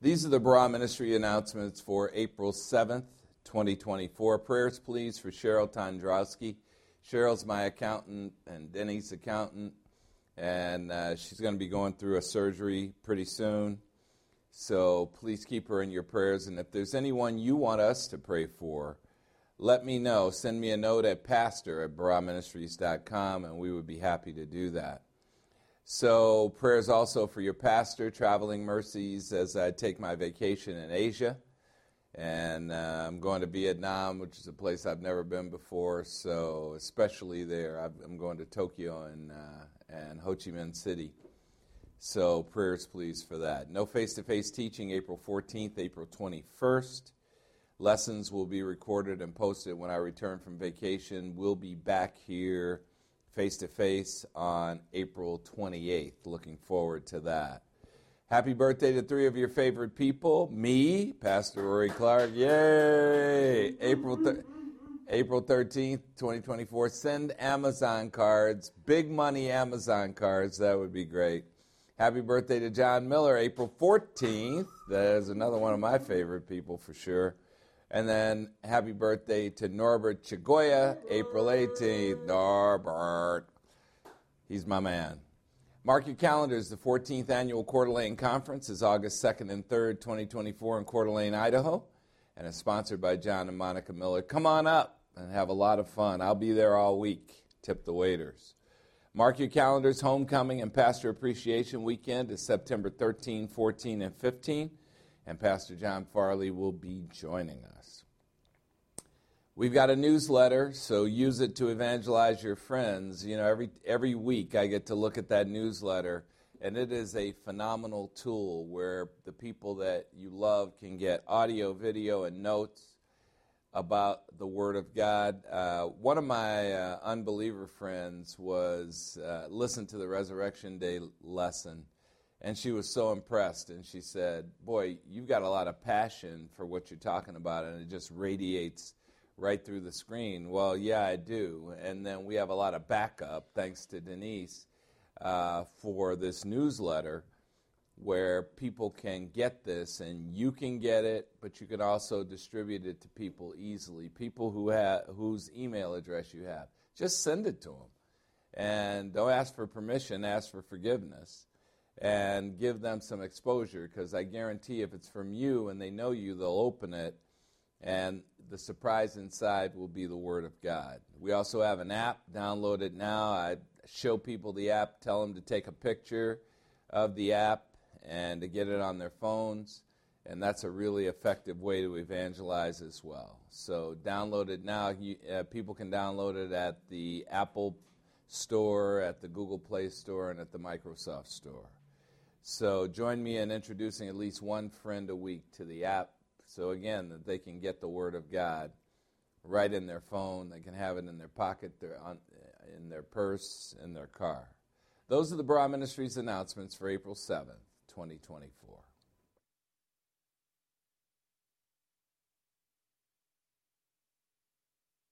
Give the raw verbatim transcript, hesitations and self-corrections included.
These are the Barah Ministry announcements for April seventh, twenty twenty-four. Prayers, please, for Cheryl Tondrowski. Cheryl's my accountant and Denny's accountant, and uh, she's going to be going through a surgery pretty soon. So please keep her in your prayers, and if there's anyone you want us to pray for, let me know. Send me a note at pastor at barah ministries dot com, and we would be happy to do that. So prayers also for your pastor, traveling mercies as I take my vacation in Asia. And uh, I'm going to Vietnam, which is a place I've never been before, so especially there. I've, I'm going to Tokyo and, uh, and Ho Chi Minh City. So prayers, please, for that. No face-to-face teaching April fourteenth, April twenty-first. Lessons will be recorded and posted when I return from vacation. We'll be back here face-to-face on April twenty-eighth. Looking forward to that. Happy birthday to three of your favorite people. Me, Pastor Rory Clark. Yay! April thir- April thirteenth, twenty twenty-four. Send Amazon cards, big money Amazon cards. That would be great. Happy birthday to John Miller, April fourteenth. That is another one of my favorite people for sure. And then happy birthday to Norbert Chagoya, April eighteenth. Norbert. He's my man. Mark your calendars. The fourteenth Annual Coeur d'Alene Conference is August second and third, twenty twenty-four in Coeur d'Alene, Idaho, and is sponsored by John and Monica Miller. Come on up and have a lot of fun. I'll be there all week. Tip the waiters. Mark your calendars. Homecoming and Pastor Appreciation Weekend is September thirteenth, fourteenth, and fifteenth. And Pastor John Farley will be joining us. We've got a newsletter, so use it to evangelize your friends. You know, every every week I get to look at that newsletter, and it is a phenomenal tool where the people that you love can get audio, video, and notes about the Word of God. Uh, one of my uh, unbeliever friends was uh, listened to the Resurrection Day lesson, and she was so impressed, and she said, boy, you've got a lot of passion for what you're talking about, and it just radiates right through the screen. Well, yeah, I do. And then we have a lot of backup, thanks to Denise, uh, for this newsletter where people can get this, and you can get it, but you can also distribute it to people easily, people who have whose email address you have. Just send it to them. And don't ask for permission, ask for forgiveness. And give them some exposure, because I guarantee if it's from you and they know you, they'll open it, and the surprise inside will be the Word of God. We also have an app. Download it now. I show people the app, tell them to take a picture of the app and to get it on their phones, and that's a really effective way to evangelize as well. So download it now. You, uh, people can download it at the Apple Store, at the Google Play Store, and at the Microsoft Store. So join me in introducing at least one friend a week to the app, so again, that they can get the Word of God right in their phone. They can have it in their pocket, their on, in their purse, in their car. Those are the Barah Ministries announcements for April seventh, twenty twenty-four.